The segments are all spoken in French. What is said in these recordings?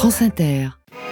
France Inter.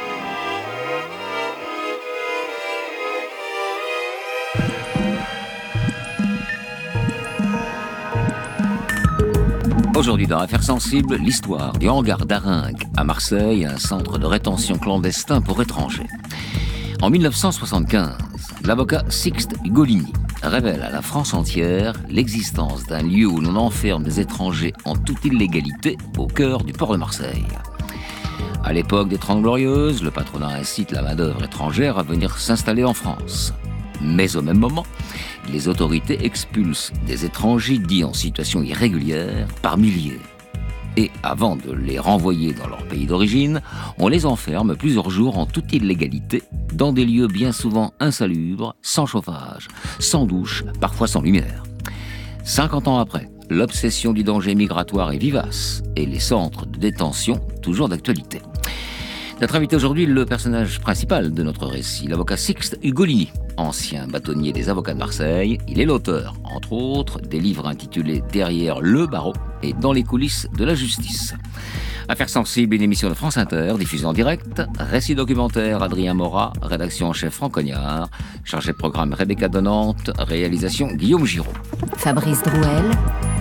Aujourd'hui dans Affaires sensibles, l'histoire du hangar d'Aringues à Marseille, un centre de rétention clandestin pour étrangers. En 1975, l'avocat Sixte Ugolini révèle à la France entière l'existence d'un lieu où l'on enferme des étrangers en toute illégalité au cœur du port de Marseille. À l'époque des Trente Glorieuses, le patronat incite la main-d'œuvre étrangère à venir s'installer en France. Mais au même moment, les autorités expulsent des étrangers dits en situation irrégulière par milliers. Et avant de les renvoyer dans leur pays d'origine, on les enferme plusieurs jours en toute illégalité dans des lieux bien souvent insalubres, sans chauffage, sans douche, parfois sans lumière. 50 ans après, l'obsession du danger migratoire est vivace et les centres de détention toujours d'actualité. Notre invité aujourd'hui, le personnage principal de notre récit, l'avocat Sixte Ugolini, ancien bâtonnier des avocats de Marseille. Il est l'auteur, entre autres, des livres intitulés « Derrière le barreau » et « Dans les coulisses de la justice ». Affaires sensibles, une émission de France Inter, diffusée en direct. Récit documentaire, Adrien Morat. Rédaction en chef, Franck Cognard. Chargé de programme, Rebecca Donante. Réalisation, Guillaume Giraud. Fabrice Drouel.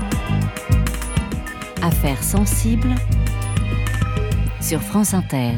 Affaires sensibles sur France Inter.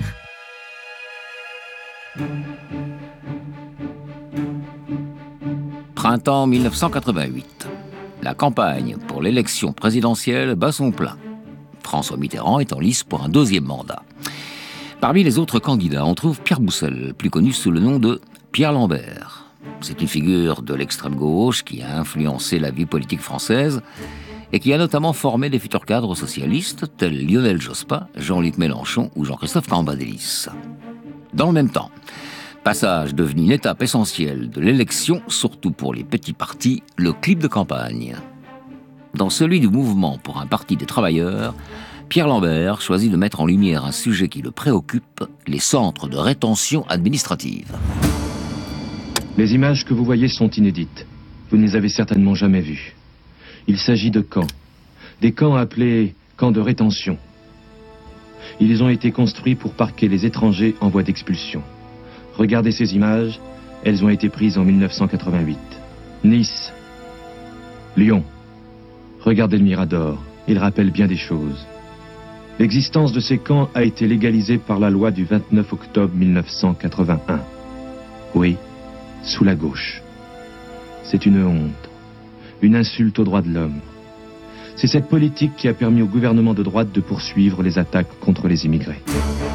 Printemps 1988. La campagne pour l'élection présidentielle bat son plein. François Mitterrand est en lice pour un deuxième mandat. Parmi les autres candidats, on trouve Pierre Boussel, plus connu sous le nom de Pierre Lambert. C'est une figure de l'extrême gauche qui a influencé la vie politique française et qui a notamment formé des futurs cadres socialistes tels Lionel Jospin, Jean-Luc Mélenchon ou Jean-Christophe Cambadélis. Dans le même temps, passage devenu une étape essentielle de l'élection, surtout pour les petits partis, le clip de campagne. Dans celui du mouvement pour un parti des travailleurs, Pierre Lambert choisit de mettre en lumière un sujet qui le préoccupe, les centres de rétention administrative. Les images que vous voyez sont inédites. Vous ne les avez certainement jamais vues. Il s'agit de camps. Des camps appelés camps de rétention. Ils ont été construits pour parquer les étrangers en voie d'expulsion. Regardez ces images, elles ont été prises en 1988. Nice, Lyon. Regardez le Mirador, il rappelle bien des choses. L'existence de ces camps a été légalisée par la loi du 29 octobre 1981. Oui, sous la gauche. C'est une honte, une insulte aux droits de l'homme. C'est cette politique qui a permis au gouvernement de droite de poursuivre les attaques contre les immigrés.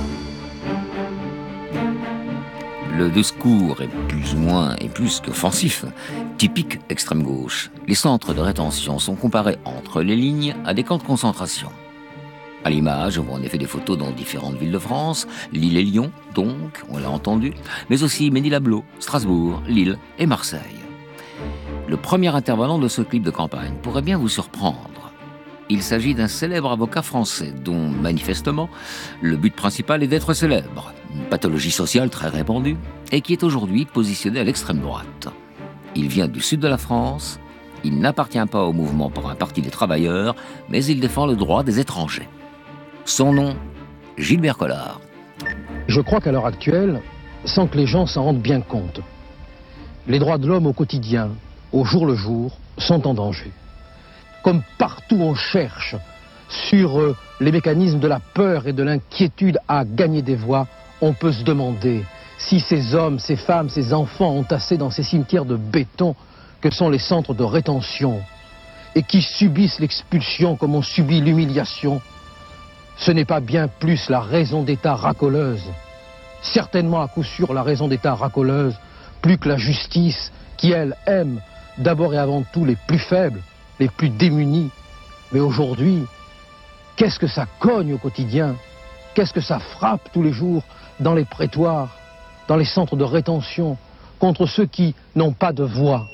Le discours est plus qu'offensif, typique extrême gauche. Les centres de rétention sont comparés entre les lignes à des camps de concentration. À l'image, on voit en effet des photos dans différentes villes de France, Lille et Lyon, donc, on l'a entendu, mais aussi Ménilablo, Strasbourg, Lille et Marseille. Le premier intervenant de ce clip de campagne pourrait bien vous surprendre. Il s'agit d'un célèbre avocat français dont, manifestement, le but principal est d'être célèbre, une pathologie sociale très répandue, et qui est aujourd'hui positionné à l'extrême droite. Il vient du sud de la France, il n'appartient pas au mouvement pour un parti des travailleurs, mais il défend le droit des étrangers. Son nom, Gilbert Collard. Je crois qu'à l'heure actuelle, sans que les gens s'en rendent bien compte, les droits de l'homme au quotidien, au jour le jour, sont en danger. Comme partout on cherche sur les mécanismes de la peur et de l'inquiétude à gagner des voix, on peut se demander si ces hommes, ces femmes, ces enfants entassés dans ces cimetières de béton que sont les centres de rétention et qui subissent l'expulsion comme on subit l'humiliation, ce n'est pas bien plus la raison d'État racoleuse, certainement à coup sûr la raison d'État racoleuse, plus que la justice qui, elle, aime d'abord et avant tout les plus faibles, les plus démunis. Mais aujourd'hui, qu'est-ce que ça cogne au quotidien? Qu'est-ce que ça frappe tous les jours dans les prétoires, dans les centres de rétention, contre ceux qui n'ont pas de voix?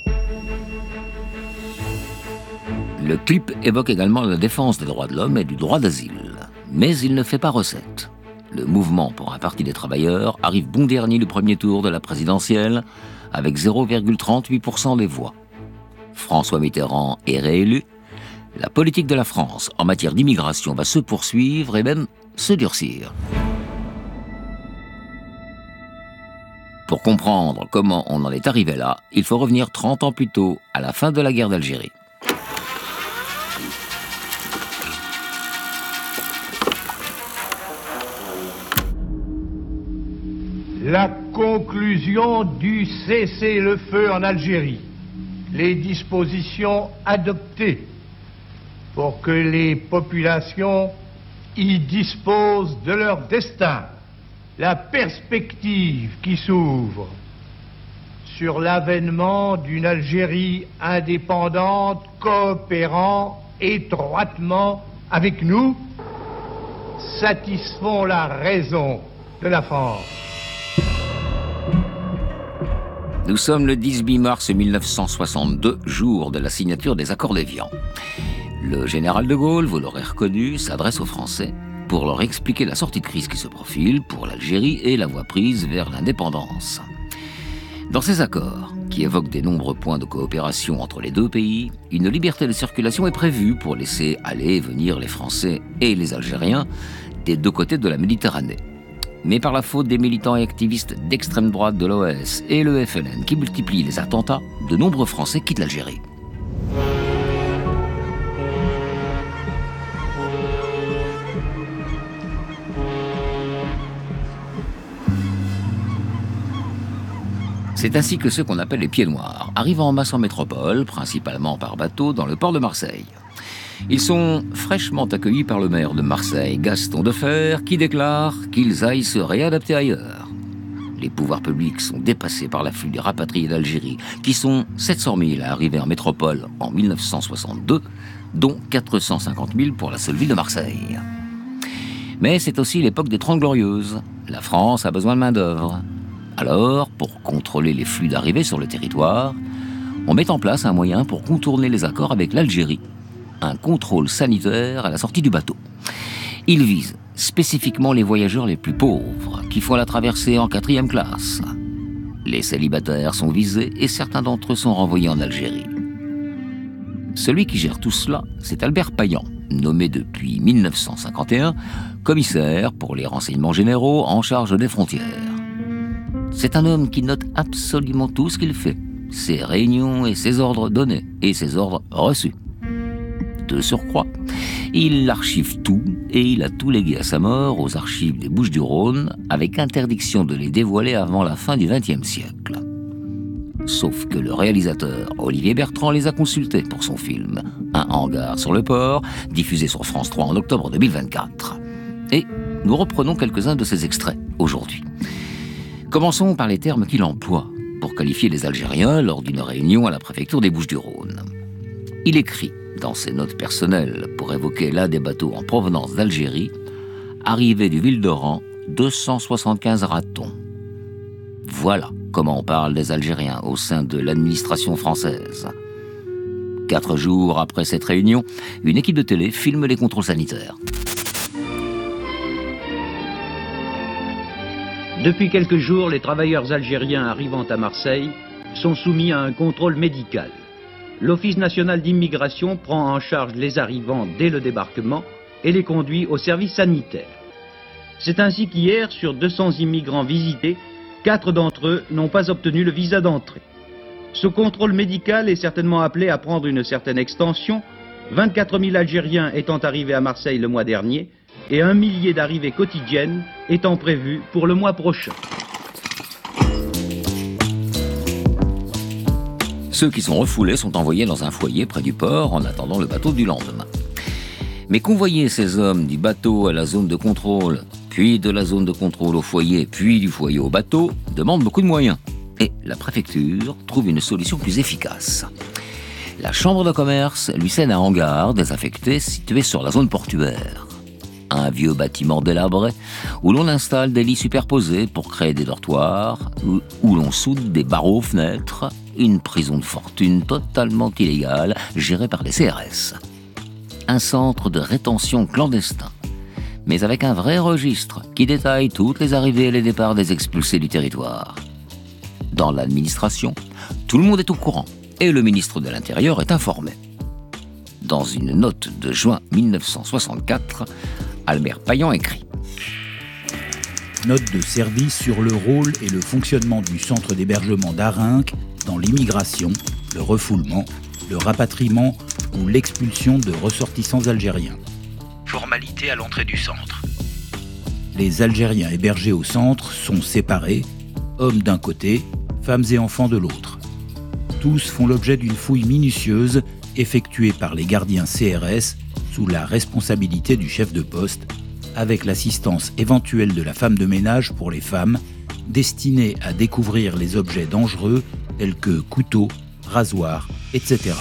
Le clip évoque également la défense des droits de l'homme et du droit d'asile. Mais il ne fait pas recette. Le mouvement pour un parti des travailleurs arrive bon dernier du premier tour de la présidentielle avec 0,38% des voix. François Mitterrand est réélu. La politique de la France en matière d'immigration va se poursuivre et même se durcir. Pour comprendre comment on en est arrivé là, il faut revenir 30 ans plus tôt, à la fin de la guerre d'Algérie. La conclusion du cessez-le-feu en Algérie, les dispositions adoptées pour que les populations y disposent de leur destin, la perspective qui s'ouvre sur l'avènement d'une Algérie indépendante coopérant étroitement avec nous, satisfont la raison de la France. Nous sommes le 18 mars 1962, jour de la signature des accords d'Évian. Le général de Gaulle, vous l'aurez reconnu, s'adresse aux Français pour leur expliquer la sortie de crise qui se profile pour l'Algérie et la voie prise vers l'indépendance. Dans ces accords, qui évoquent des nombreux points de coopération entre les deux pays, une liberté de circulation est prévue pour laisser aller et venir les Français et les Algériens des deux côtés de la Méditerranée. Mais par la faute des militants et activistes d'extrême droite de l'OS et le FLN qui multiplient les attentats, de nombreux Français quittent l'Algérie. C'est ainsi que ceux qu'on appelle les pieds noirs arrivent en masse en métropole, principalement par bateau, dans le port de Marseille. Ils sont fraîchement accueillis par le maire de Marseille, Gaston Defferre, qui déclare qu'ils aillent se réadapter ailleurs. Les pouvoirs publics sont dépassés par l'afflux des rapatriés d'Algérie, qui sont 700 000 à arriver en métropole en 1962, dont 450 000 pour la seule ville de Marseille. Mais c'est aussi l'époque des 30 Glorieuses. La France a besoin de main-d'œuvre. Alors, pour contrôler les flux d'arrivée sur le territoire, on met en place un moyen pour contourner les accords avec l'Algérie. Un contrôle sanitaire à la sortie du bateau. Il vise spécifiquement les voyageurs les plus pauvres, qui font la traversée en 4e classe. Les célibataires sont visés et certains d'entre eux sont renvoyés en Algérie. Celui qui gère tout cela, c'est Albert Payan, nommé depuis 1951 commissaire pour les renseignements généraux en charge des frontières. C'est un homme qui note absolument tout ce qu'il fait, ses réunions et ses ordres donnés et ses ordres reçus. De surcroît, il archive tout et il a tout légué à sa mort aux archives des Bouches-du-Rhône avec interdiction de les dévoiler avant la fin du XXe siècle. Sauf que le réalisateur Olivier Bertrand les a consultés pour son film Un hangar sur le port, diffusé sur France 3 en octobre 2024. Et nous reprenons quelques-uns de ces extraits aujourd'hui. Commençons par les termes qu'il emploie pour qualifier les Algériens lors d'une réunion à la préfecture des Bouches-du-Rhône. Il écrit dans ses notes personnelles pour évoquer l'un des bateaux en provenance d'Algérie, arrivé du Ville-d'Oran, 275 ratons. Voilà comment on parle des Algériens au sein de l'administration française. 4 jours après cette réunion, une équipe de télé filme les contrôles sanitaires. Depuis quelques jours, les travailleurs algériens arrivant à Marseille sont soumis à un contrôle médical. L'Office national d'immigration prend en charge les arrivants dès le débarquement et les conduit au service sanitaire. C'est ainsi qu'hier, sur 200 immigrants visités, 4 d'entre eux n'ont pas obtenu le visa d'entrée. Ce contrôle médical est certainement appelé à prendre une certaine extension, 24 000 Algériens étant arrivés à Marseille le mois dernier et 1 millier d'arrivées quotidiennes étant prévues pour le mois prochain. Ceux qui sont refoulés sont envoyés dans un foyer près du port en attendant le bateau du lendemain. Mais convoyer ces hommes du bateau à la zone de contrôle, puis de la zone de contrôle au foyer, puis du foyer au bateau, demande beaucoup de moyens. Et la préfecture trouve une solution plus efficace. La chambre de commerce lui cède un hangar désaffecté situé sur la zone portuaire. Un vieux bâtiment délabré où l'on installe des lits superposés pour créer des dortoirs, où l'on soude des barreaux aux fenêtres, une prison de fortune totalement illégale gérée par les CRS. Un centre de rétention clandestin, mais avec un vrai registre qui détaille toutes les arrivées et les départs des expulsés du territoire. Dans l'administration, tout le monde est au courant et le ministre de l'Intérieur est informé. Dans une note de juin 1964, Albert Payan écrit Note de service sur le rôle et le fonctionnement du centre d'hébergement d'Arinque dans l'immigration, le refoulement, le rapatriement ou l'expulsion de ressortissants algériens. Formalité à l'entrée du centre. Les Algériens hébergés au centre sont séparés, hommes d'un côté, femmes et enfants de l'autre. Tous font l'objet d'une fouille minutieuse effectuée par les gardiens CRS sous la responsabilité du chef de poste, avec l'assistance éventuelle de la femme de ménage pour les femmes, destinée à découvrir les objets dangereux tels que couteaux, rasoirs, etc.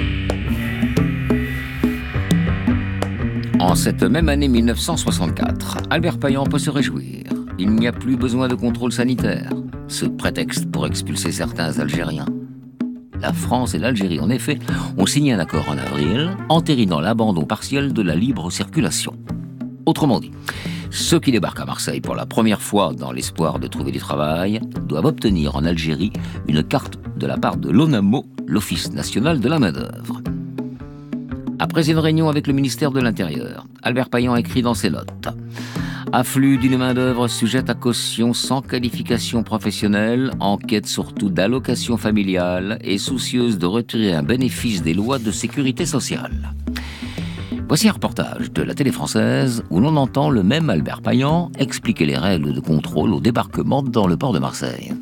En cette même année 1964, Albert Payan peut se réjouir. Il n'y a plus besoin de contrôle sanitaire. Ce prétexte pour expulser certains Algériens. La France et l'Algérie, en effet, ont signé un accord en avril, entérinant l'abandon partiel de la libre circulation. Autrement dit, ceux qui débarquent à Marseille pour la première fois dans l'espoir de trouver du travail doivent obtenir en Algérie une carte de la part de l'ONAMO, l'Office national de la main-d'œuvre. Après une réunion avec le ministère de l'Intérieur, Albert Payan écrit dans ses notes « Afflux d'une main-d'œuvre sujette à caution sans qualification professionnelle, en quête surtout d'allocation familiale et soucieuse de retirer un bénéfice des lois de sécurité sociale. » Voici un reportage de la télé française où l'on entend le même Albert Payan expliquer les règles de contrôle au débarquement dans le port de Marseille.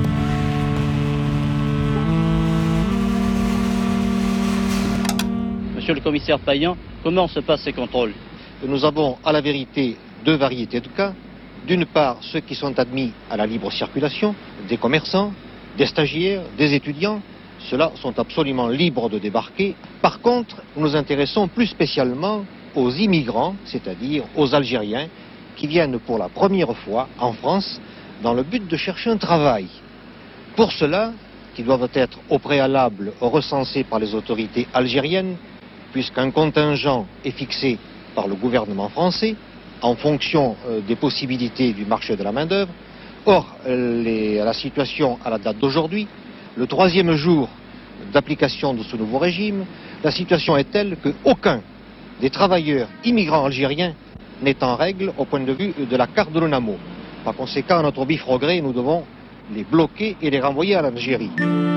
Monsieur le commissaire Payan, comment se passent ces contrôles? Nous avons à la vérité deux variétés de cas. D'une part, ceux qui sont admis à la libre circulation, des commerçants, des stagiaires, des étudiants. Ceux-là sont absolument libres de débarquer. Par contre, nous nous intéressons plus spécialement aux immigrants, c'est-à-dire aux Algériens, qui viennent pour la première fois en France dans le but de chercher un travail. Pour cela, qui doivent être au préalable recensés par les autorités algériennes, puisqu'un contingent est fixé par le gouvernement français en fonction des possibilités du marché de la main-d'œuvre. Or, la situation à la date d'aujourd'hui, le troisième jour d'application de ce nouveau régime, la situation est telle qu'aucun des travailleurs immigrants algériens n'est en règle au point de vue de la carte de l'ONAMO. Par conséquent, à notre vif regret, nous devons les bloquer et les renvoyer à l'Algérie.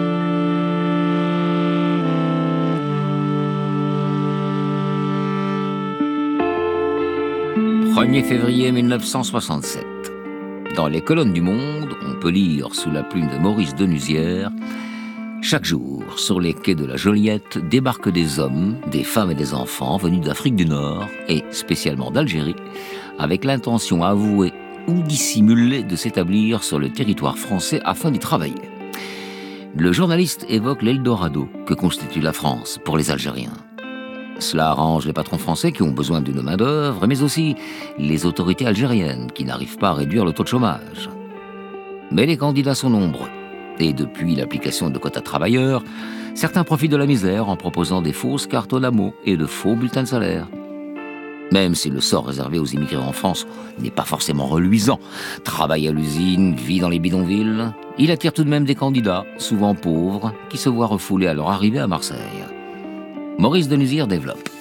« 1er février 1967. Dans les colonnes du Monde, on peut lire sous la plume de Maurice Denuzière « Chaque jour, sur les quais de la Joliette, débarquent des hommes, des femmes et des enfants venus d'Afrique du Nord et spécialement d'Algérie, avec l'intention avouée ou dissimulée de s'établir sur le territoire français afin d'y travailler. » Le journaliste évoque l'Eldorado que constitue la France pour les Algériens. Cela arrange les patrons français qui ont besoin d'une main-d'œuvre, mais aussi les autorités algériennes qui n'arrivent pas à réduire le taux de chômage. Mais les candidats sont nombreux. Et depuis l'application de quotas travailleurs, certains profitent de la misère en proposant des fausses cartes ONAMO et de faux bulletins de salaire. Même si le sort réservé aux immigrés en France n'est pas forcément reluisant, travail à l'usine, vie dans les bidonvilles, il attire tout de même des candidats, souvent pauvres, qui se voient refoulés à leur arrivée à Marseille. Maurice Denuzière développe.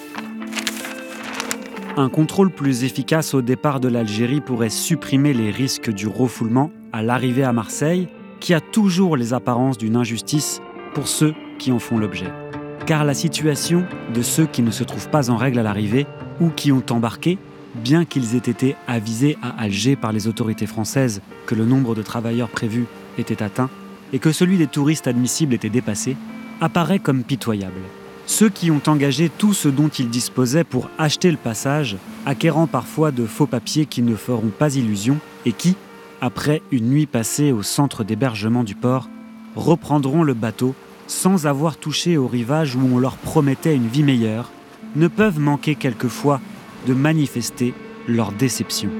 Un contrôle plus efficace au départ de l'Algérie pourrait supprimer les risques du refoulement à l'arrivée à Marseille, qui a toujours les apparences d'une injustice pour ceux qui en font l'objet. Car la situation de ceux qui ne se trouvent pas en règle à l'arrivée ou qui ont embarqué, bien qu'ils aient été avisés à Alger par les autorités françaises que le nombre de travailleurs prévus était atteint et que celui des touristes admissibles était dépassé, apparaît comme pitoyable. Ceux qui ont engagé tout ce dont ils disposaient pour acheter le passage, acquérant parfois de faux papiers qui ne feront pas illusion et qui, après une nuit passée au centre d'hébergement du port, reprendront le bateau sans avoir touché au rivage où on leur promettait une vie meilleure, ne peuvent manquer quelquefois de manifester leur déception.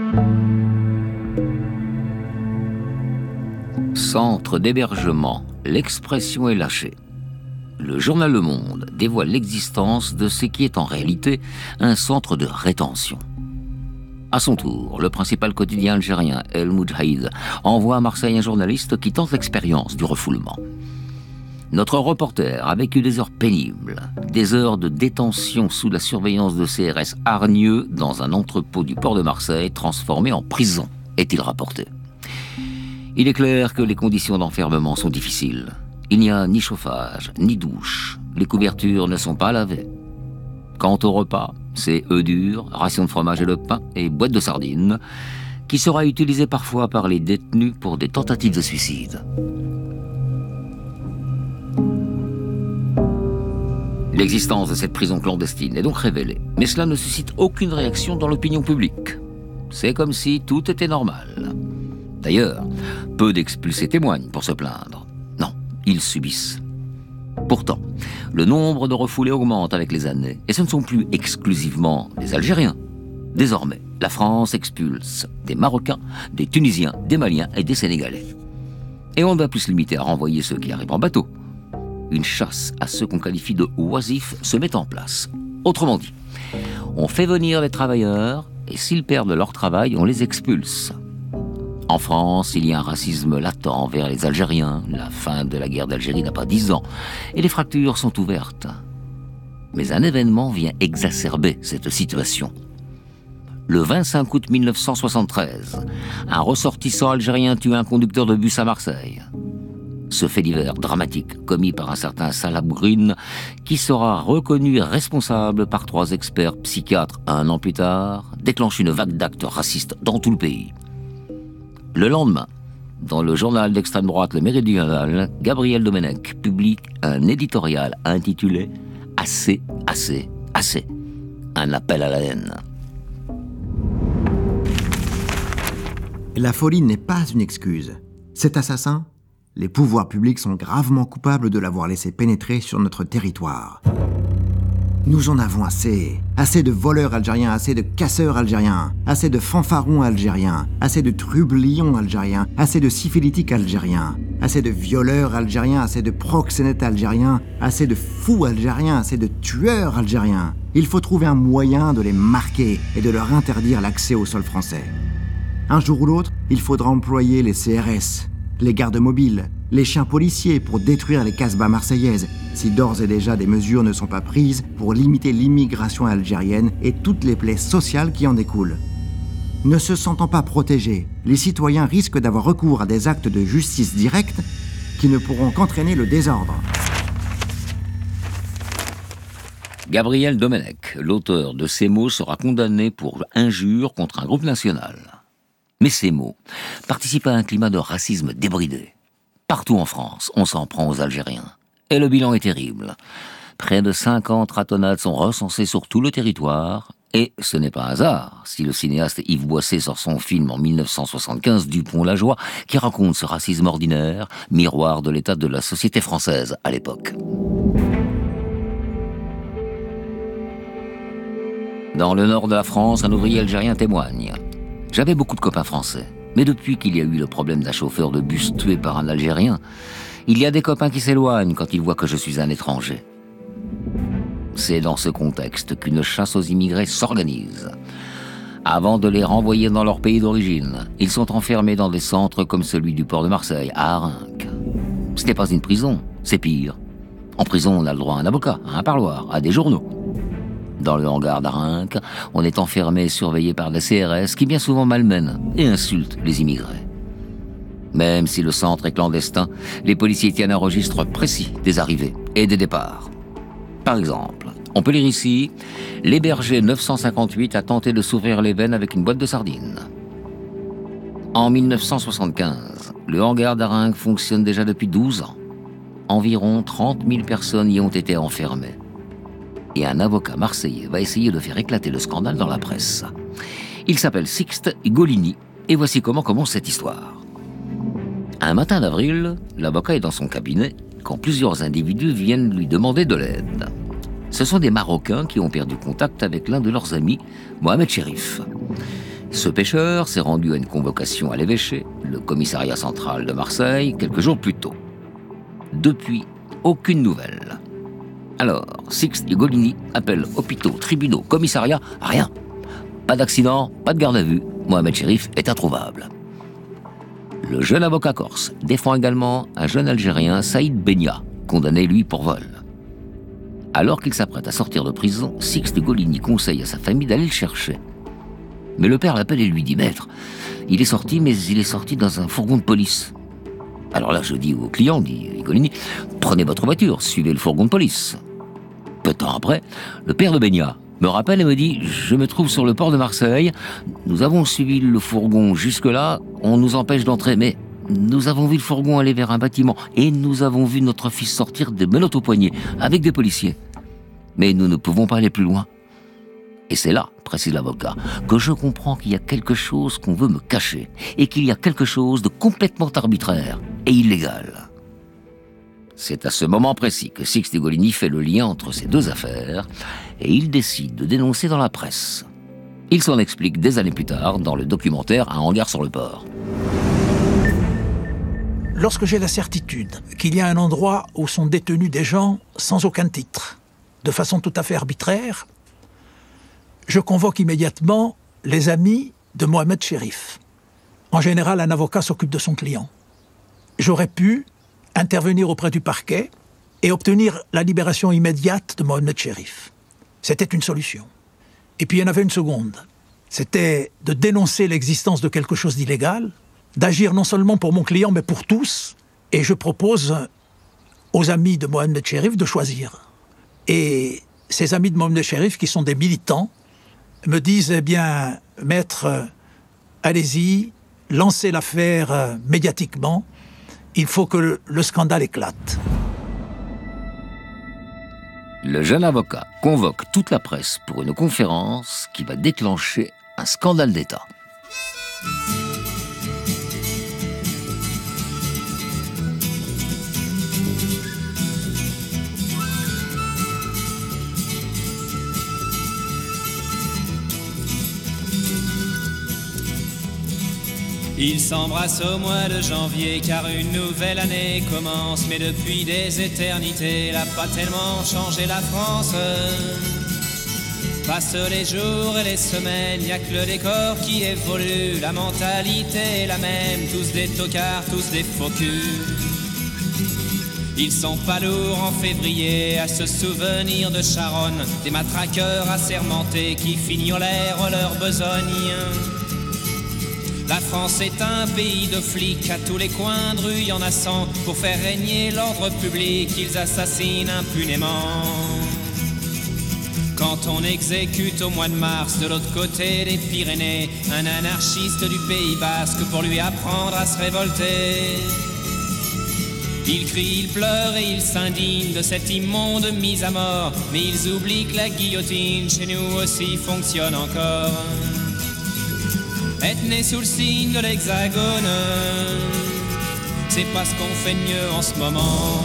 Centre d'hébergement, l'expression est lâchée. Le journal Le Monde dévoile l'existence de ce qui est en réalité un centre de rétention. À son tour, le principal quotidien algérien, El Moudjahid, envoie à Marseille un journaliste qui tente l'expérience du refoulement. Notre reporter a vécu des heures pénibles, des heures de détention sous la surveillance de CRS hargneux dans un entrepôt du port de Marseille transformé en prison. est-il rapporté. Il est clair que les conditions d'enfermement sont difficiles. Il n'y a ni chauffage, ni douche. Les couvertures ne sont pas lavées. Quant au repas, c'est œufs durs, ration de fromage et de pain et boîte de sardines, qui sera utilisée parfois par les détenus pour des tentatives de suicide. L'existence de cette prison clandestine est donc révélée, mais cela ne suscite aucune réaction dans l'opinion publique. C'est comme si tout était normal. D'ailleurs, peu d'expulsés témoignent pour se plaindre. Non, ils subissent. Pourtant, le nombre de refoulés augmente avec les années, et ce ne sont plus exclusivement des Algériens. Désormais, la France expulse des Marocains, des Tunisiens, des Maliens et des Sénégalais. Et on ne va plus se limiter à renvoyer ceux qui arrivent en bateau. Une chasse à ceux qu'on qualifie de oisifs se met en place. Autrement dit, on fait venir des travailleurs et s'ils perdent leur travail, on les expulse. En France, il y a un racisme latent envers les Algériens. La fin de la guerre d'Algérie n'a pas 10 ans et les fractures sont ouvertes. Mais un événement vient exacerber cette situation. Le 25 août 1973, un ressortissant algérien tue un conducteur de bus à Marseille. Ce fait divers dramatique, commis par un certain Salah Bourine, qui sera reconnu responsable par 3 experts psychiatres 1 an plus tard, déclenche une vague d'actes racistes dans tout le pays. Le lendemain, dans le journal d'extrême droite Le Méridional, Gabriel Domenech publie un éditorial intitulé « Assez, assez, assez », un appel à la haine. La folie n'est pas une excuse. Cet assassin, les pouvoirs publics sont gravement coupables de l'avoir laissé pénétrer sur notre territoire. Nous en avons assez. Assez de voleurs algériens, assez de casseurs algériens, assez de fanfarons algériens, assez de trublions algériens, assez de syphilitiques algériens, assez de violeurs algériens, assez de proxénètes algériens, assez de fous algériens, assez de tueurs algériens. Il faut trouver un moyen de les marquer et de leur interdire l'accès au sol français. Un jour ou l'autre, il faudra employer les CRS, les gardes mobiles, les chiens policiers pour détruire les casbahs marseillaises, si d'ores et déjà des mesures ne sont pas prises pour limiter l'immigration algérienne et toutes les plaies sociales qui en découlent. Ne se sentant pas protégés, les citoyens risquent d'avoir recours à des actes de justice directe qui ne pourront qu'entraîner le désordre. Gabriel Domenech, l'auteur de ces mots, sera condamné pour injure contre un groupe national. Mais ces mots participent à un climat de racisme débridé. Partout en France, on s'en prend aux Algériens. Et le bilan est terrible. Près de 50 ratonnades sont recensées sur tout le territoire. Et ce n'est pas un hasard si le cinéaste Yves Boisset sort son film en 1975, Dupont-la-Joie, qui raconte ce racisme ordinaire, miroir de l'état de la société française à l'époque. Dans le nord de la France, un ouvrier algérien témoigne. J'avais beaucoup de copains français, mais depuis qu'il y a eu le problème d'un chauffeur de bus tué par un Algérien, il y a des copains qui s'éloignent quand ils voient que je suis un étranger. C'est dans ce contexte qu'une chasse aux immigrés s'organise. Avant de les renvoyer dans leur pays d'origine, ils sont enfermés dans des centres comme celui du port de Marseille, à Arinques. Ce n'est pas une prison, c'est pire. En prison, on a le droit à un avocat, à un parloir, à des journaux. Dans le hangar d'Arinques, on est enfermé et surveillé par des CRS qui bien souvent malmènent et insultent les immigrés. Même si le centre est clandestin, les policiers tiennent un registre précis des arrivées et des départs. Par exemple, on peut lire ici « L'hébergé 958 a tenté de s'ouvrir les veines avec une boîte de sardines ». En 1975, le hangar d'Arinques fonctionne déjà depuis 12 ans. Environ 30 000 personnes y ont été enfermées. Et un avocat marseillais va essayer de faire éclater le scandale dans la presse. Il s'appelle Sixte Golini, et voici comment commence cette histoire. Un matin d'avril, l'avocat est dans son cabinet quand plusieurs individus viennent lui demander de l'aide. Ce sont des Marocains qui ont perdu contact avec l'un de leurs amis, Mohamed Cherif. Ce pêcheur s'est rendu à une convocation à l'évêché, le commissariat central de Marseille, quelques jours plus tôt. Depuis, aucune nouvelle. Alors, Sixte Golini appelle hôpitaux, tribunaux, commissariat, rien. Pas d'accident, pas de garde à vue, Mohamed Cherif est introuvable. Le jeune avocat corse défend également un jeune Algérien, Saïd Benia, condamné lui pour vol. Alors qu'il s'apprête à sortir de prison, Sixte Golini conseille à sa famille d'aller le chercher. Mais le père l'appelle et lui dit « Maître, il est sorti, mais il est sorti dans un fourgon de police. » Alors là, je dis au client, dit Igolini, « Prenez votre voiture, suivez le fourgon de police. » Peu de temps après, le père de Bégnat me rappelle et me dit « Je me trouve sur le port de Marseille. Nous avons suivi le fourgon jusque-là. On nous empêche d'entrer, mais nous avons vu le fourgon aller vers un bâtiment et nous avons vu notre fils sortir des menottes au poignet avec des policiers. Mais nous ne pouvons pas aller plus loin. » Et c'est là, précise l'avocat, que je comprends qu'il y a quelque chose qu'on veut me cacher et qu'il y a quelque chose de complètement arbitraire et illégal. C'est à ce moment précis que Sixte Igolini fait le lien entre ces deux affaires et il décide de dénoncer dans la presse. Il s'en explique des années plus tard dans le documentaire Un hangar sur le port. Lorsque j'ai la certitude qu'il y a un endroit où sont détenus des gens sans aucun titre, de façon tout à fait arbitraire, je convoque immédiatement les amis de Mohamed Cherif. En général, un avocat s'occupe de son client. J'aurais pu intervenir auprès du parquet et obtenir la libération immédiate de Mohamed Cherif. C'était une solution. Et puis il y en avait une seconde. C'était de dénoncer l'existence de quelque chose d'illégal, d'agir non seulement pour mon client, mais pour tous. Et je propose aux amis de Mohamed Cherif de choisir. Et ces amis de Mohamed Cherif, qui sont des militants, me disent, eh bien, maître, allez-y, lancez l'affaire médiatiquement, il faut que le scandale éclate. Le jeune avocat convoque toute la presse pour une conférence qui va déclencher un scandale d'État. Ils s'embrassent au mois de janvier car une nouvelle année commence. Mais depuis des éternités, elle n'a pas tellement changé la France. Passent les jours et les semaines, y a que le décor qui évolue. La mentalité est la même, tous des tocards, tous des faux culs. Ils sont pas lourds en février à se souvenir de Charonne, des matraqueurs assermentés qui fignolèrent leur besogne. La France est un pays de flics, à tous les coins de rue y en a 100. Pour faire régner l'ordre public, ils assassinent impunément. Quand on exécute au mois de mars, de l'autre côté des Pyrénées, un anarchiste du Pays Basque pour lui apprendre à se révolter. Il crie, il pleure et il s'indigne de cette immonde mise à mort. Mais ils oublient que la guillotine chez nous aussi fonctionne encore. Être né sous le signe de l'Hexagone, c'est pas ce qu'on fait de mieux en ce moment.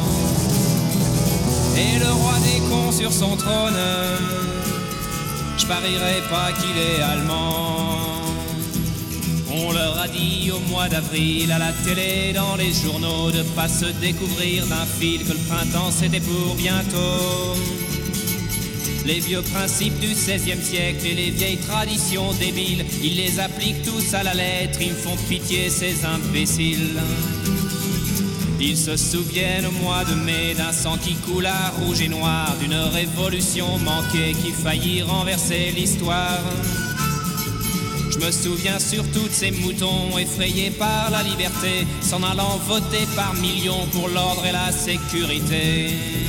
Et le roi des cons sur son trône, je parierais pas qu'il est allemand. On leur a dit au mois d'avril à la télé, dans les journaux, de pas se découvrir d'un fil, que le printemps c'était pour bientôt. Les vieux principes du XVIe siècle et les vieilles traditions débiles, ils les appliquent tous à la lettre, ils me font pitié ces imbéciles. Ils se souviennent au mois de mai d'un sang qui coule à rouge et noir, d'une révolution manquée qui faillit renverser l'histoire. Je me souviens surtout de ces moutons effrayés par la liberté, s'en allant voter par millions pour l'ordre et la sécurité.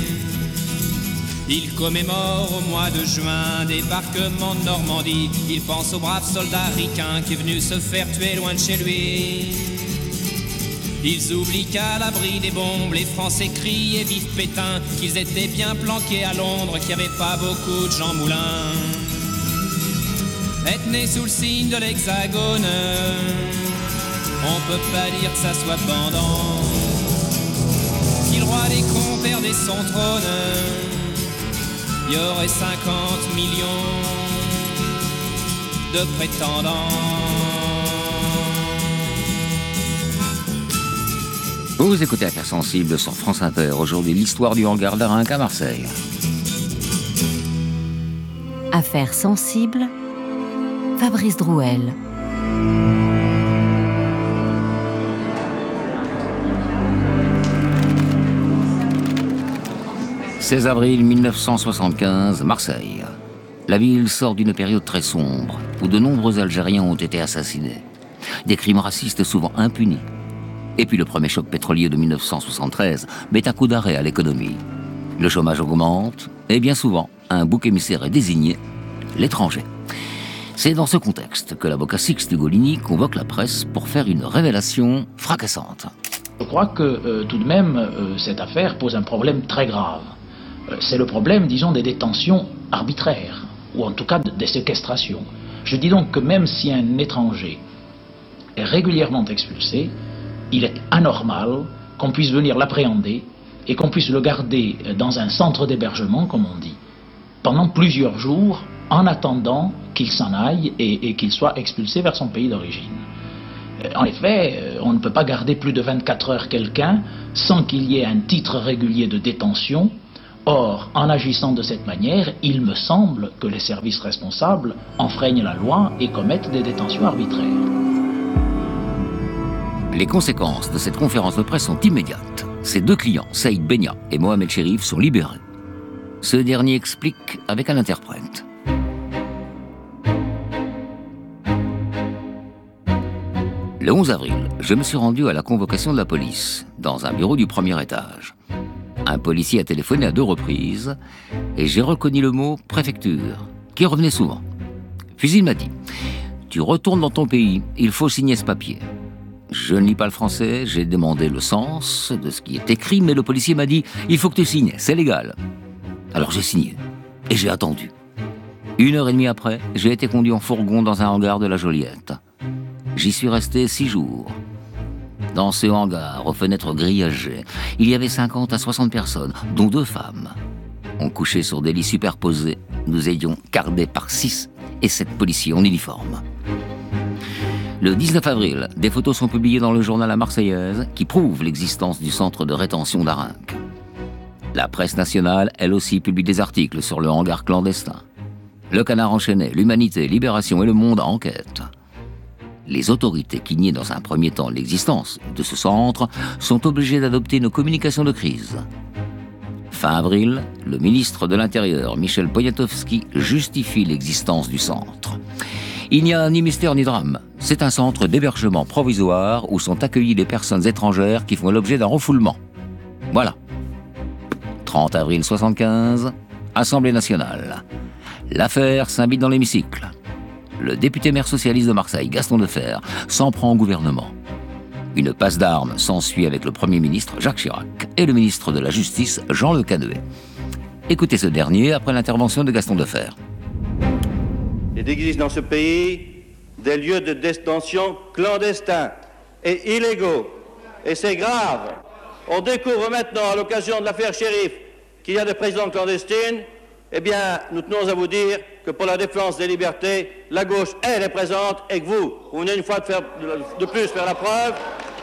Il commémore au mois de juin débarquement de Normandie. Il pense au brave soldat ricain qui est venu se faire tuer loin de chez lui. Ils oublient qu'à l'abri des bombes, les Français crient et vivent Pétain, qu'ils étaient bien planqués à Londres, qu'il n'y avait pas beaucoup de Jean Moulin. Être né sous le signe de l'Hexagone, on peut pas dire que ça soit pendant. Si le roi des cons perdait son trône, il y aurait 50 millions de prétendants. Vous écoutez Affaires sensibles sur France Inter. Aujourd'hui, l'histoire du hangar d'Arinck à Marseille. Affaires sensibles, Fabrice Drouel. « 16 avril 1975, Marseille. La ville sort d'une période très sombre, où de nombreux Algériens ont été assassinés. Des crimes racistes souvent impunis. Et puis le premier choc pétrolier de 1973 met un coup d'arrêt à l'économie. Le chômage augmente, et bien souvent, un bouc émissaire est désigné, l'étranger. C'est dans ce contexte que l'avocat Sixte Ugolini convoque la presse pour faire une révélation fracassante. Je crois que tout de même, cette affaire pose un problème très grave. C'est le problème, disons, des détentions arbitraires, ou en tout cas des séquestrations. Je dis donc que même si un étranger est régulièrement expulsé, il est anormal qu'on puisse venir l'appréhender et qu'on puisse le garder dans un centre d'hébergement, comme on dit, pendant plusieurs jours, en attendant qu'il s'en aille et qu'il soit expulsé vers son pays d'origine. En effet, on ne peut pas garder plus de 24 heures quelqu'un sans qu'il y ait un titre régulier de détention. Or, en agissant de cette manière, il me semble que les services responsables enfreignent la loi et commettent des détentions arbitraires. Les conséquences de cette conférence de presse sont immédiates. Ses deux clients, Saïd Benya et Mohamed Cherif, sont libérés. Ce dernier explique avec un interprète. Le 11 avril, je me suis rendu à la convocation de la police, dans un bureau du premier étage. Un policier a téléphoné à 2 reprises et j'ai reconnu le mot « préfecture » qui revenait souvent. Puis il m'a dit « Tu retournes dans ton pays, il faut signer ce papier ». Je ne lis pas le français, j'ai demandé le sens de ce qui est écrit, mais le policier m'a dit « Il faut que tu signes, c'est légal ». Alors j'ai signé et j'ai attendu. 1h30 après, j'ai été conduit en fourgon dans un hangar de la Joliette. J'y suis resté 6 jours. Dans ce hangar, aux fenêtres grillagées, il y avait 50 à 60 personnes, dont 2 femmes. On couchait sur des lits superposés. Nous étions gardés par 6 et 7 policiers en uniforme. Le 19 avril, des photos sont publiées dans le journal La Marseillaise qui prouvent l'existence du centre de rétention d'Arinque. La presse nationale, elle aussi, publie des articles sur le hangar clandestin. Le Canard enchaîné, l'Humanité, Libération et Le Monde enquêtent. Les autorités qui nient dans un premier temps l'existence de ce centre sont obligées d'adopter une communication de crise. Fin avril, le ministre de l'Intérieur, Michel Poniatowski, justifie l'existence du centre. Il n'y a ni mystère ni drame. C'est un centre d'hébergement provisoire où sont accueillies les personnes étrangères qui font l'objet d'un refoulement. Voilà. 30 avril 75, Assemblée nationale. L'affaire s'invite dans l'hémicycle. Le député-maire socialiste de Marseille, Gaston Defferre, s'en prend au gouvernement. Une passe d'armes s'ensuit avec le Premier ministre, Jacques Chirac, et le ministre de la Justice, Jean Le Canuet. Écoutez ce dernier après l'intervention de Gaston Defferre. Il existe dans ce pays des lieux de détention clandestins et illégaux. Et c'est grave. On découvre maintenant, à l'occasion de l'affaire Cherif, qu'il y a des prisons clandestines. Eh bien, nous tenons à vous dire que pour la défense des libertés, la gauche, elle est présente et que vous venez une fois de plus faire la preuve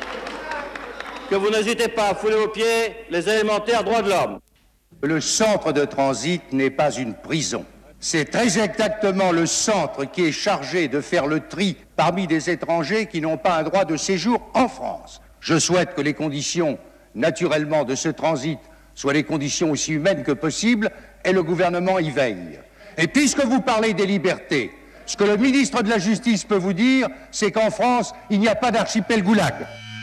que vous n'hésitez pas à fouler aux pieds les élémentaires droits de l'homme. Le centre de transit n'est pas une prison. C'est très exactement le centre qui est chargé de faire le tri parmi des étrangers qui n'ont pas un droit de séjour en France. Je souhaite que les conditions, naturellement, de ce transit soient les conditions aussi humaines que possible, et le gouvernement y veille. Et puisque vous parlez des libertés, ce que le ministre de la Justice peut vous dire, c'est qu'en France, il n'y a pas d'archipel goulag.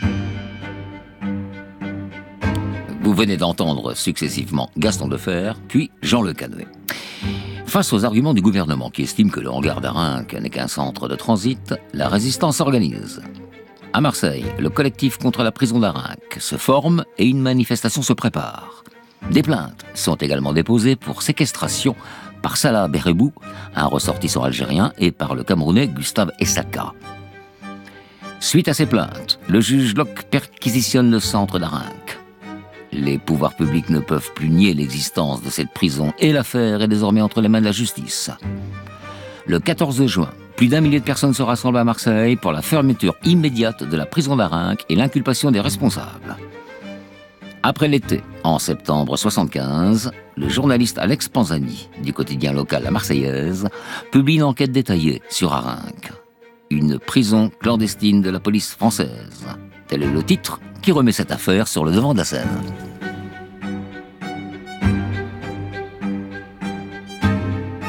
Vous venez d'entendre successivement Gaston Defferre, puis Jean Le Canuet. Face aux arguments du gouvernement qui estime que le hangar d'Arinque n'est qu'un centre de transit, la résistance s'organise. À Marseille, le collectif contre la prison d'Arinque se forme et une manifestation se prépare. Des plaintes sont également déposées pour séquestration par Salah Berrebou, un ressortissant algérien, et par le Camerounais Gustave Essaka. Suite à ces plaintes, le juge Locke perquisitionne le centre d'Arinque. Les pouvoirs publics ne peuvent plus nier l'existence de cette prison et l'affaire est désormais entre les mains de la justice. Le 14 juin, plus d'1 millier de personnes se rassemblent à Marseille pour la fermeture immédiate de la prison d'Arinque et l'inculpation des responsables. Après l'été, en septembre 1975, le journaliste Alex Panzani, du quotidien local La Marseillaise, publie une enquête détaillée sur Arinque. Une prison clandestine de la police française. Tel est le titre qui remet cette affaire sur le devant de la scène.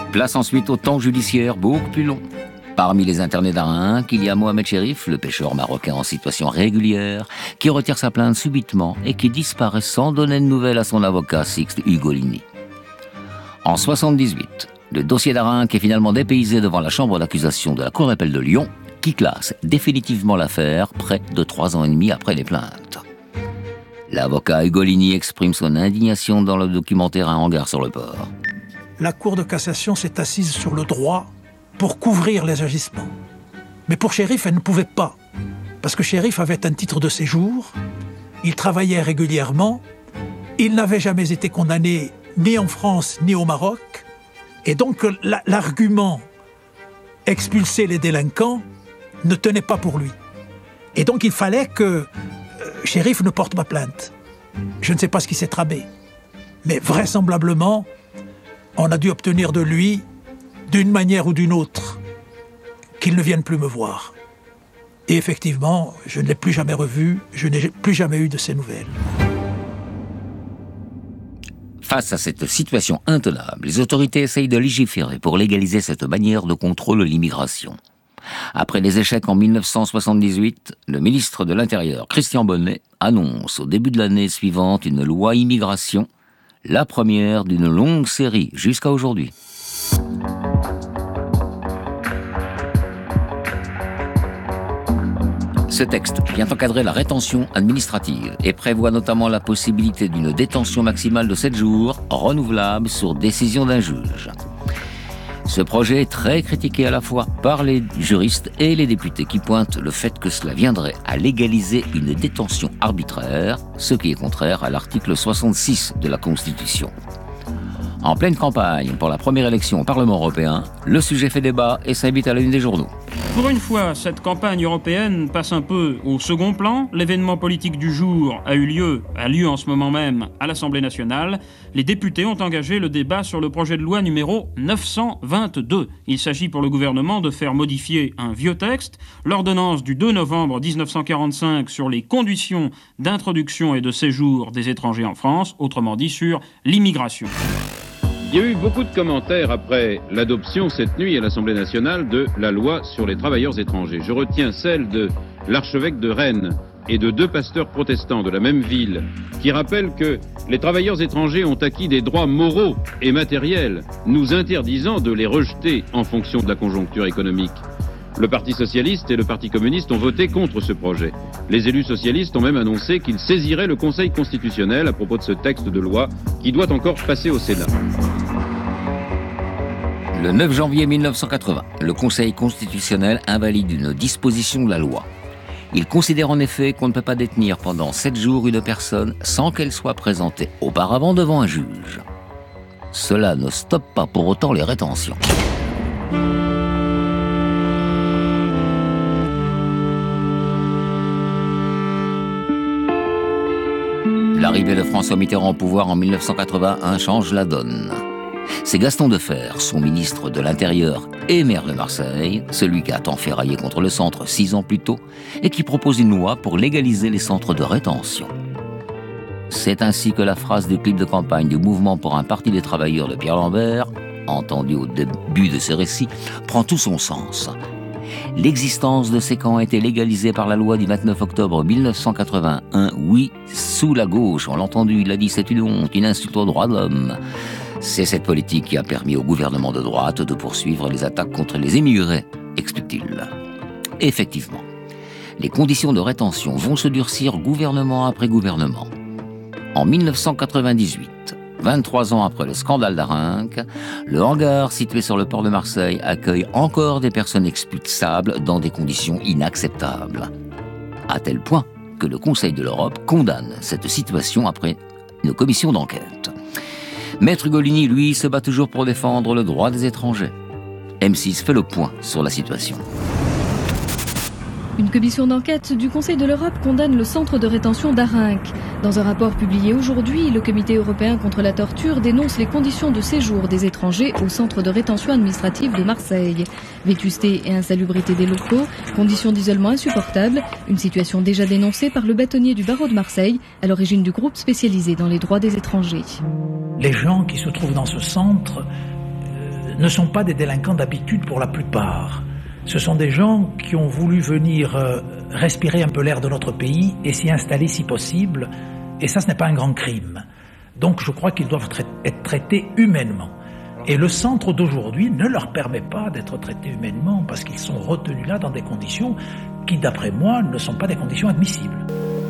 Place ensuite au temps judiciaire beaucoup plus long. Parmi les internés d'Arinque, il y a Mohamed Cherif, le pêcheur marocain en situation régulière, qui retire sa plainte subitement et qui disparaît sans donner de nouvelles à son avocat Sixte Ugolini. En 1978, le dossier d'Arinque est finalement dépaysé devant la chambre d'accusation de la Cour d'appel de Lyon, qui classe définitivement l'affaire près de 3 ans et demi après les plaintes. L'avocat Ugolini exprime son indignation dans le documentaire Un hangar sur le port. La Cour de cassation s'est assise sur le droit pour couvrir les agissements. Mais pour Cherif, elle ne pouvait pas, parce que Cherif avait un titre de séjour, il travaillait régulièrement, il n'avait jamais été condamné ni en France ni au Maroc, et donc l'argument expulser les délinquants ne tenait pas pour lui. Et donc il fallait que Cherif ne porte pas plainte. Je ne sais pas ce qui s'est tramé, mais vraisemblablement, on a dû obtenir de lui, d'une manière ou d'une autre, qu'il ne vienne plus me voir. Et effectivement, je ne l'ai plus jamais revu, je n'ai plus jamais eu de ses nouvelles. Face à cette situation intenable, les autorités essayent de légiférer pour légaliser cette manière de contrôle de l'immigration. Après les échecs en 1978, le ministre de l'Intérieur, Christian Bonnet, annonce au début de l'année suivante une loi immigration, la première d'une longue série jusqu'à aujourd'hui. Ce texte vient encadrer la rétention administrative et prévoit notamment la possibilité d'une détention maximale de 7 jours, renouvelable sur décision d'un juge. Ce projet est très critiqué à la fois par les juristes et les députés qui pointent le fait que cela viendrait à légaliser une détention arbitraire, ce qui est contraire à l'article 66 de la Constitution. En pleine campagne pour la première élection au Parlement européen, le sujet fait débat et s'invite à la une des journaux. Pour une fois, cette campagne européenne passe un peu au second plan. L'événement politique du jour a lieu en ce moment même à l'Assemblée nationale. Les députés ont engagé le débat sur le projet de loi numéro 922. Il s'agit pour le gouvernement de faire modifier un vieux texte, l'ordonnance du 2 novembre 1945 sur les conditions d'introduction et de séjour des étrangers en France, autrement dit sur l'immigration. Il y a eu beaucoup de commentaires après l'adoption cette nuit à l'Assemblée nationale de la loi sur les travailleurs étrangers. Je retiens celle de l'archevêque de Rennes et de 2 pasteurs protestants de la même ville qui rappellent que les travailleurs étrangers ont acquis des droits moraux et matériels, nous interdisant de les rejeter en fonction de la conjoncture économique. Le Parti socialiste et le Parti communiste ont voté contre ce projet. Les élus socialistes ont même annoncé qu'ils saisiraient le Conseil constitutionnel à propos de ce texte de loi qui doit encore passer au Sénat. Le 9 janvier 1980, le Conseil constitutionnel invalide une disposition de la loi. Il considère en effet qu'on ne peut pas détenir pendant 7 jours une personne sans qu'elle soit présentée auparavant devant un juge. Cela ne stoppe pas pour autant les rétentions. L'arrivée de François Mitterrand au pouvoir en 1981 change la donne. C'est Gaston Defferre, son ministre de l'Intérieur et maire de Marseille, celui qui a tant ferraillé contre le centre 6 ans plus tôt, et qui propose une loi pour légaliser les centres de rétention. C'est ainsi que la phrase du clip de campagne du Mouvement pour un parti des travailleurs de Pierre Lambert, entendue au début de ce récit, prend tout son sens. L'existence de ces camps a été légalisée par la loi du 29 octobre 1981. Oui, sous la gauche, on l'a entendu, il a dit c'est une honte, une insulte aux droits de l'homme. C'est cette politique qui a permis au gouvernement de droite de poursuivre les attaques contre les émigrés, explique-t-il. Effectivement, les conditions de rétention vont se durcir gouvernement après gouvernement. En 1998, 23 ans après le scandale d'Arinque, le hangar situé sur le port de Marseille accueille encore des personnes expulsables dans des conditions inacceptables. À tel point que le Conseil de l'Europe condamne cette situation après une commission d'enquête. Maître Ugolini, lui, se bat toujours pour défendre le droit des étrangers. M6 fait le point sur la situation. Une commission d'enquête du Conseil de l'Europe condamne le centre de rétention d'Arinque. Dans un rapport publié aujourd'hui, le Comité européen contre la torture dénonce les conditions de séjour des étrangers au centre de rétention administrative de Marseille. Vétusté et insalubrité des locaux, conditions d'isolement insupportables, une situation déjà dénoncée par le bâtonnier du barreau de Marseille, à l'origine du groupe spécialisé dans les droits des étrangers. Les gens qui se trouvent dans ce centre ne sont pas des délinquants d'habitude pour la plupart. Ce sont des gens qui ont voulu venir respirer un peu l'air de notre pays et s'y installer si possible. Et ça, ce n'est pas un grand crime. Donc je crois qu'ils doivent être traités humainement. Et le centre d'aujourd'hui ne leur permet pas d'être traités humainement parce qu'ils sont retenus là dans des conditions qui, d'après moi, ne sont pas des conditions admissibles.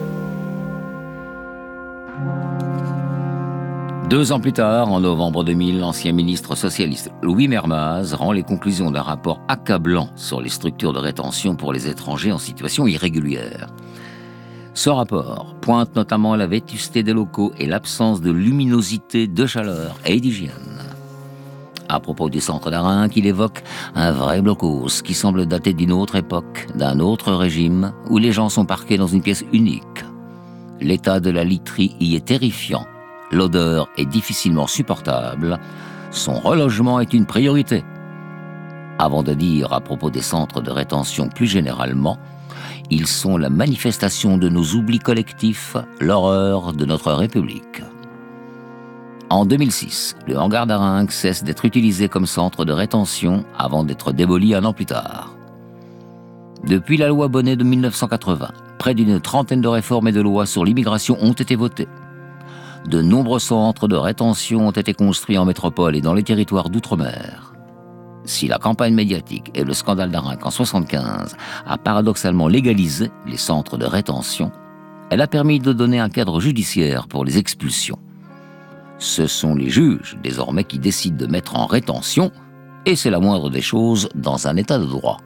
2 ans plus tard, en novembre 2000, l'ancien ministre socialiste Louis Mermaz rend les conclusions d'un rapport accablant sur les structures de rétention pour les étrangers en situation irrégulière. Ce rapport pointe notamment la vétusté des locaux et l'absence de luminosité, de chaleur et d'hygiène. À propos du centre d'Arinques, il évoque un vrai blocos qui semble dater d'une autre époque, d'un autre régime, où les gens sont parqués dans une pièce unique. L'état de la literie y est terrifiant. L'odeur est difficilement supportable. Son relogement est une priorité. Avant de dire à propos des centres de rétention plus généralement, ils sont la manifestation de nos oublis collectifs, l'horreur de notre République. En 2006, le hangar d'Arinques cesse d'être utilisé comme centre de rétention avant d'être démoli 1 an plus tard. Depuis la loi Bonnet de 1980, près d'une trentaine de réformes et de lois sur l'immigration ont été votées. De nombreux centres de rétention ont été construits en métropole et dans les territoires d'outre-mer. Si la campagne médiatique et le scandale d'Arinques en 1975 a paradoxalement légalisé les centres de rétention, elle a permis de donner un cadre judiciaire pour les expulsions. Ce sont les juges, désormais, qui décident de mettre en rétention, et c'est la moindre des choses dans un état de droit.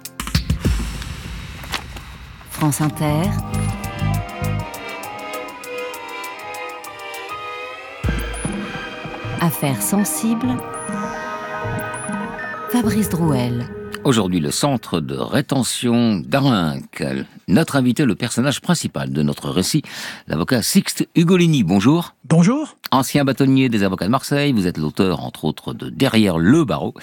France Inter. Affaires sensibles. Fabrice Drouel. Aujourd'hui, le centre de rétention d'Arinques. Notre invité, le personnage principal de notre récit, l'avocat Sixte Ugolini. Bonjour. Bonjour. Ancien bâtonnier des avocats de Marseille, vous êtes l'auteur, entre autres, de Derrière le barreau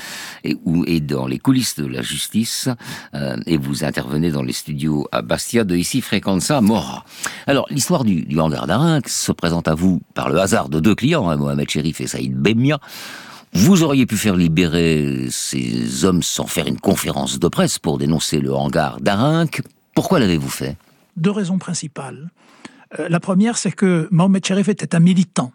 et dans les coulisses de la justice, et vous intervenez dans les studios à Bastia de Ici Frequenza Mora. Alors, l'histoire du hangar d'Arinques se présente à vous par le hasard de 2 clients, Mohamed Cherif et Saïd Bemia. Vous auriez pu faire libérer ces hommes sans faire une conférence de presse pour dénoncer le hangar d'Arinques. Pourquoi l'avez-vous fait ? 2 raisons principales. La première, c'est que Mohamed Cherif était un militant.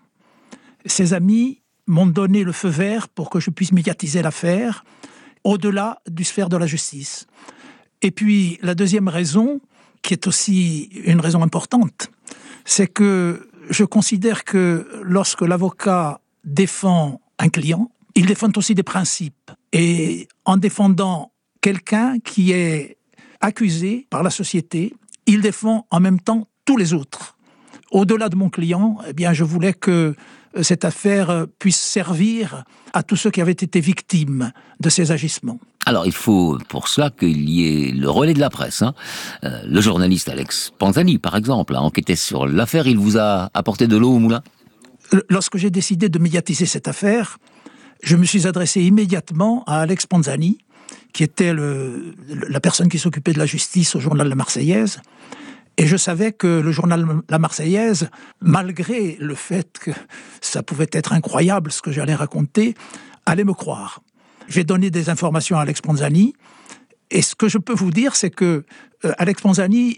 Ses amis m'ont donné le feu vert pour que je puisse médiatiser l'affaire au-delà du sphère de la justice. Et puis, la deuxième raison, qui est aussi une raison importante, c'est que je considère que lorsque l'avocat défend un client, il défend aussi des principes. Et en défendant quelqu'un qui est accusé par la société, il défend en même temps tous les autres. Au-delà de mon client, eh bien, je voulais que cette affaire puisse servir à tous ceux qui avaient été victimes de ces agissements. Alors, il faut pour cela qu'il y ait le relais de la presse. Le journaliste Alex Panzani, par exemple, a enquêté sur l'affaire. Il vous a apporté de l'eau au moulin ? Lorsque j'ai décidé de médiatiser cette affaire, je me suis adressé immédiatement à Alex Panzani, qui était la personne qui s'occupait de la justice au journal La Marseillaise. Et je savais que le journal La Marseillaise, malgré le fait que ça pouvait être incroyable ce que j'allais raconter, allait me croire. J'ai donné des informations à Alex Panzani. Et ce que je peux vous dire, c'est que Alex Panzani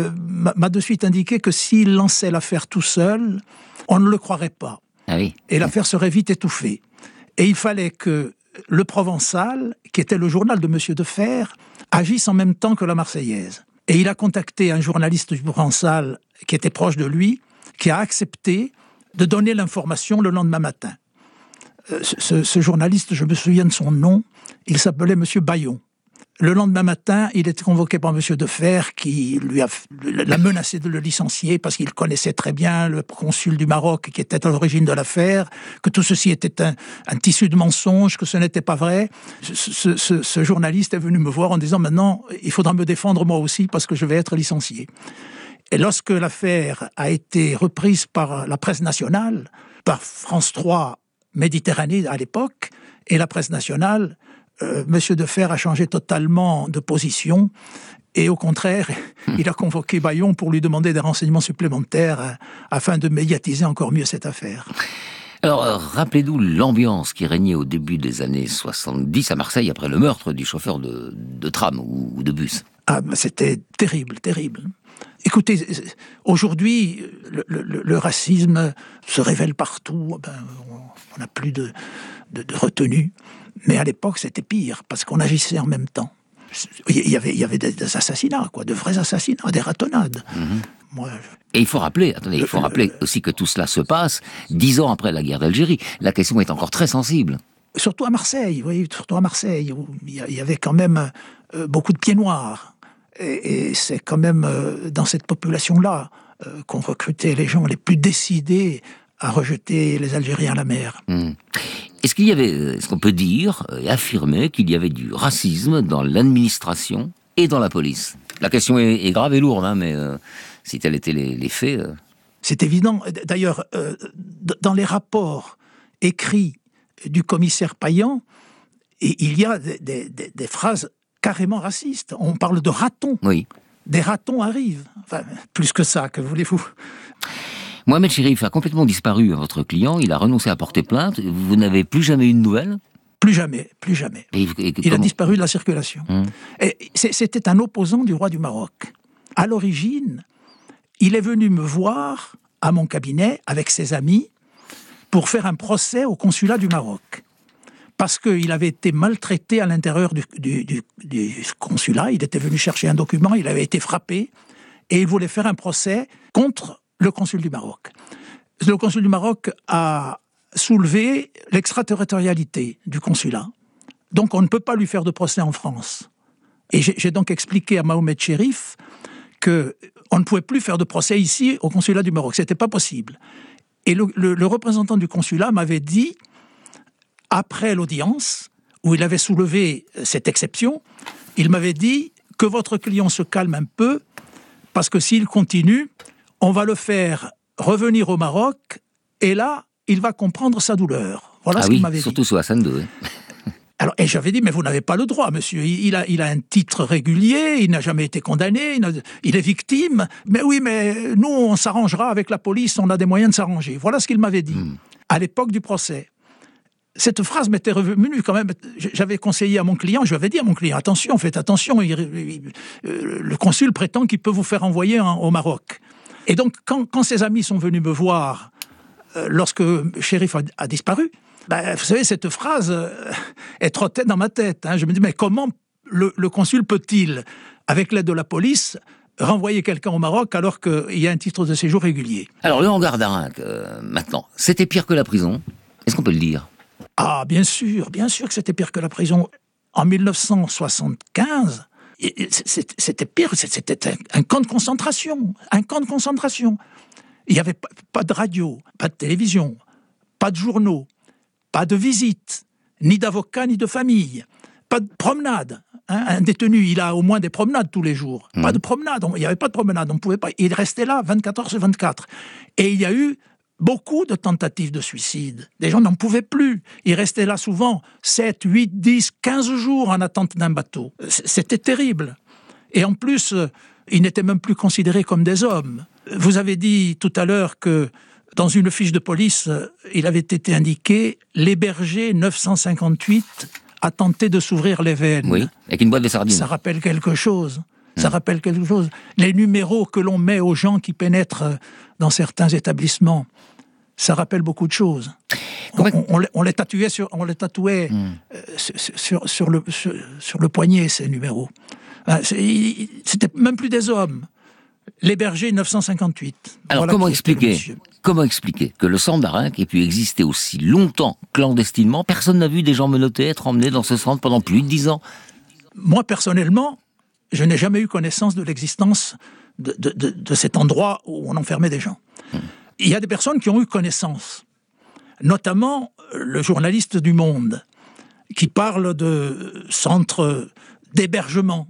m'a de suite indiqué que s'il lançait l'affaire tout seul, on ne le croirait pas. Ah oui. Et l'affaire serait vite étouffée. Et il fallait que le Provençal, qui était le journal de Monsieur Defer, agisse en même temps que la Marseillaise. Et il a contacté un journaliste du Provençal qui était proche de lui, qui a accepté de donner l'information le lendemain matin. Ce journaliste, je me souviens de son nom, il s'appelait Monsieur Bayon. Le lendemain matin, il était convoqué par M. Defer qui l'a menacé de le licencier parce qu'il connaissait très bien le consul du Maroc qui était à l'origine de l'affaire, que tout ceci était un tissu de mensonges, que ce n'était pas vrai. Ce journaliste est venu me voir en disant « Maintenant, il faudra me défendre moi aussi parce que je vais être licencié ». Et lorsque l'affaire a été reprise par la presse nationale, par France 3 Méditerranée à l'époque, et la presse nationale, Monsieur Defer a changé totalement de position et au contraire, il a convoqué Bayon pour lui demander des renseignements supplémentaires afin de médiatiser encore mieux cette affaire. Alors, rappelez-nous l'ambiance qui régnait au début des années 70 à Marseille après le meurtre du chauffeur de tram ou de bus. Ah, c'était terrible, terrible. Écoutez, aujourd'hui, le racisme se révèle partout. On n'a plus de retenue. Mais à l'époque, c'était pire, parce qu'on agissait en même temps. Il y avait des assassinats, de vrais assassinats, des ratonnades. Et il faut rappeler aussi que tout cela se passe 10 ans après la guerre d'Algérie. La question est encore très sensible. Surtout à Marseille, vous voyez, où il y avait quand même beaucoup de pieds noirs. Et c'est quand même dans cette population-là qu'on recrutait les gens les plus décidés à rejeter les Algériens à la mer. Est-ce qu'on peut dire et affirmer qu'il y avait du racisme dans l'administration et dans la police? La question est grave et lourde, mais si tels étaient les faits... C'est évident. D'ailleurs, dans les rapports écrits du commissaire Payan, il y a des phrases carrément racistes. On parle de ratons. Oui. Des ratons arrivent. Enfin, plus que ça, que voulez-vous? Mohamed Chérif a complètement disparu, votre client. Il a renoncé à porter plainte. Vous n'avez plus jamais eu de nouvelles? Plus jamais. Il a disparu de la circulation. Et c'était un opposant du roi du Maroc. À l'origine, il est venu me voir à mon cabinet avec ses amis pour faire un procès au consulat du Maroc. Parce qu'il avait été maltraité à l'intérieur du consulat. Il était venu chercher un document, il avait été frappé, et il voulait faire un procès contre le consul du Maroc. Le consul du Maroc a soulevé l'extraterritorialité du consulat. Donc on ne peut pas lui faire de procès en France. Et j'ai donc expliqué à Mohamed Chérif qu'on ne pouvait plus faire de procès ici au consulat du Maroc. C'était pas possible. Et le représentant du consulat m'avait dit, après l'audience, où il avait soulevé cette exception, il m'avait dit que votre client se calme un peu, parce que s'il continue, on va le faire revenir au Maroc, et là, il va comprendre sa douleur. Voilà ce qu'il m'avait dit. Surtout sous Hassan II. Alors, et j'avais dit, mais vous n'avez pas le droit, monsieur. Il a un titre régulier, il n'a jamais été condamné, il est victime. Mais oui, mais nous, on s'arrangera avec la police, on a des moyens de s'arranger. Voilà ce qu'il m'avait dit, à l'époque du procès. Cette phrase m'était revenue quand même. J'avais conseillé à mon client, je lui avais dit à mon client, attention, faites attention, le consul prétend qu'il peut vous faire envoyer au Maroc. Et donc, quand ses amis sont venus me voir, lorsque Chérif a disparu, vous savez, cette phrase, elle trottait dans ma tête. Je me dis, mais comment le consul peut-il, avec l'aide de la police, renvoyer quelqu'un au Maroc alors qu'il y a un titre de séjour régulier? Alors, le hangar d'Arinque, maintenant, c'était pire que la prison? Est-ce qu'on peut le dire? Ah, bien sûr que c'était pire que la prison. En 1975, c'était pire, c'était un camp de concentration. Il n'y avait pas de radio, pas de télévision, pas de journaux, pas de visites, ni d'avocats, ni de famille, pas de promenade. Un détenu, il a au moins des promenades tous les jours. Pas de promenade, il n'y avait pas de promenade, on pouvait pas. Il restait là 24 heures sur 24. Et il y a eu beaucoup de tentatives de suicide. Des gens n'en pouvaient plus. Ils restaient là souvent 7, 8, 10, 15 jours en attente d'un bateau. C'était terrible. Et en plus, ils n'étaient même plus considérés comme des hommes. Vous avez dit tout à l'heure que dans une fiche de police, il avait été indiqué « L'héberger 958 a tenté de s'ouvrir les veines ». Oui, avec une boîte de sardines. Ça rappelle quelque chose. Les numéros que l'on met aux gens qui pénètrent dans certains établissements, ça rappelle beaucoup de choses. On les tatouait sur le poignet, ces numéros. C'était même plus des hommes. L'héberger 958. Alors voilà comment expliquer que le centre d'Arinque ait pu exister aussi longtemps clandestinement? Personne n'a vu des gens menottés être emmenés dans ce centre pendant plus de 10 ans. Moi, personnellement, je n'ai jamais eu connaissance de l'existence de cet endroit où on enfermait des gens. Il y a des personnes qui ont eu connaissance, notamment le journaliste du Monde, qui parle de centre d'hébergement.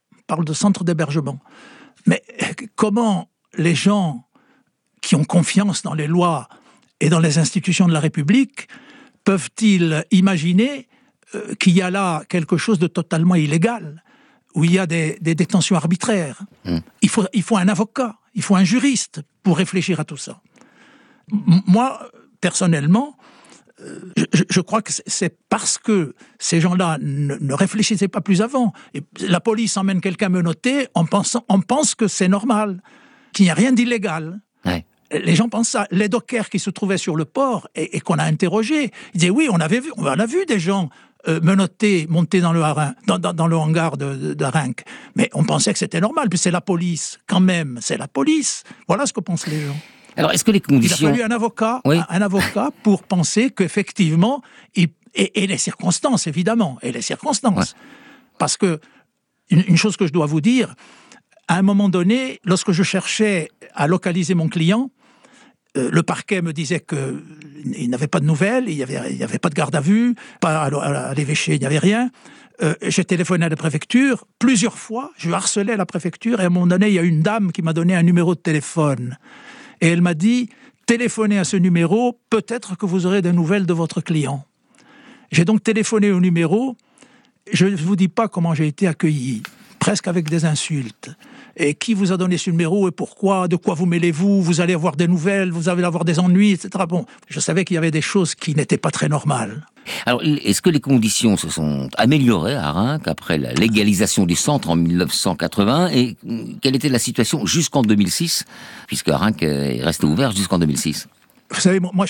Mais comment les gens qui ont confiance dans les lois et dans les institutions de la République peuvent-ils imaginer qu'il y a là quelque chose de totalement illégal, où il y a des détentions arbitraires? Il faut un avocat, il faut un juriste pour réfléchir à tout ça. Moi, personnellement, je crois que c'est parce que ces gens-là ne réfléchissaient pas plus avant. Et la police emmène quelqu'un menotté, on pense que c'est normal, qu'il n'y a rien d'illégal. Ouais. Les gens pensent ça. Les dockers qui se trouvaient sur le port et qu'on a interrogés, ils disaient oui, on a vu des gens menottés, montés dans le hangar d'Arinque. Mais on pensait que c'était normal. Puis c'est la police, quand même, c'est la police. Voilà ce que pensent les gens. Alors, est-ce que les conditions... Il a fallu un avocat pour penser qu'effectivement, et les circonstances, évidemment, Ouais. Parce que, une chose que je dois vous dire, à un moment donné, lorsque je cherchais à localiser mon client, le parquet me disait qu'il n'avait pas de nouvelles, il n'y avait pas de garde à vue, pas à l'évêché, il n'y avait rien. J'ai téléphoné à la préfecture plusieurs fois, je harcelais la préfecture, et à un moment donné, il y a une dame qui m'a donné un numéro de téléphone. Et elle m'a dit, téléphonez à ce numéro, peut-être que vous aurez des nouvelles de votre client. J'ai donc téléphoné au numéro, je ne vous dis pas comment j'ai été accueilli, presque avec des insultes. Et qui vous a donné ce numéro et pourquoi? De quoi vous mêlez-vous? Vous allez avoir des nouvelles, vous allez avoir des ennuis, etc. Bon, je savais qu'il y avait des choses qui n'étaient pas très normales. Alors, est-ce que les conditions se sont améliorées à Arinque après la légalisation du centre en 1980 et quelle était la situation jusqu'en 2006, puisque Arinque est resté ouvert jusqu'en 2006? Vous savez, moi,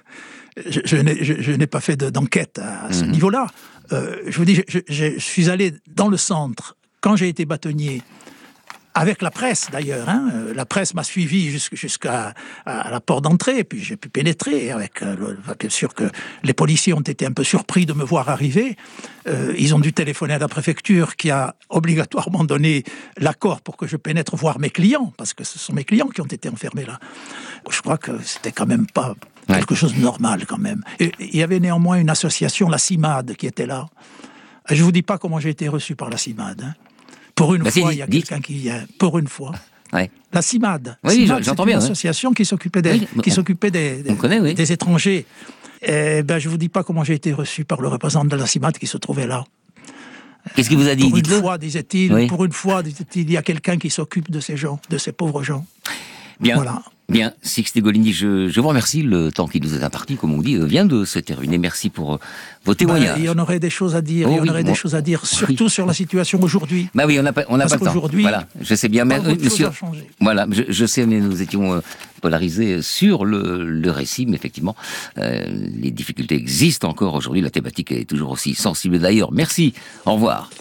je n'ai pas fait d'enquête à ce niveau-là. Je vous dis, je suis allé dans le centre quand j'ai été bâtonnier, avec la presse d'ailleurs. La presse m'a suivi jusqu'à la porte d'entrée, puis j'ai pu pénétrer. Bien sûr que les policiers ont été un peu surpris de me voir arriver. Ils ont dû téléphoner à la préfecture qui a obligatoirement donné l'accord pour que je pénètre voir mes clients, parce que ce sont mes clients qui ont été enfermés là. Je crois que c'était quand même pas quelque chose de normal quand même. Et il y avait néanmoins une association, la CIMAD, qui était là. Je ne vous dis pas comment j'ai été reçu par la CIMAD. Pour une fois, il y a quelqu'un qui vient. Pour une fois. Ouais. La CIMAD. Oui, CIMAD, j'entends c'est bien. une association qui s'occupait des étrangers. Et je ne vous dis pas comment j'ai été reçu par le représentant de la CIMAD qui se trouvait là. Qu'est-ce qu'il vous a dit? Pour une fois, disait-il, il y a quelqu'un qui s'occupe de ces gens, de ces pauvres gens. Bien. Voilà. Bien, Sixte Golini, je vous remercie. Le temps qui nous est imparti, comme on dit, vient de se terminer. Merci pour vos témoignages. Il y en aurait des choses à dire. Des choses à dire, surtout sur la situation aujourd'hui. Bah oui, on n'a pas le temps. Voilà, je sais bien, mais monsieur. Voilà, je sais, mais nous étions polarisés sur le récit, mais effectivement, les difficultés existent encore aujourd'hui. La thématique est toujours aussi sensible d'ailleurs. Merci. Au revoir.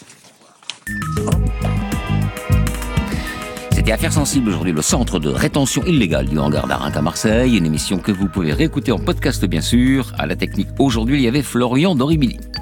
C'était Affaires sensibles aujourd'hui, le centre de rétention illégale du hangar d'Arinque à Marseille, une émission que vous pouvez réécouter en podcast bien sûr. À la technique aujourd'hui, il y avait Florian Doribili.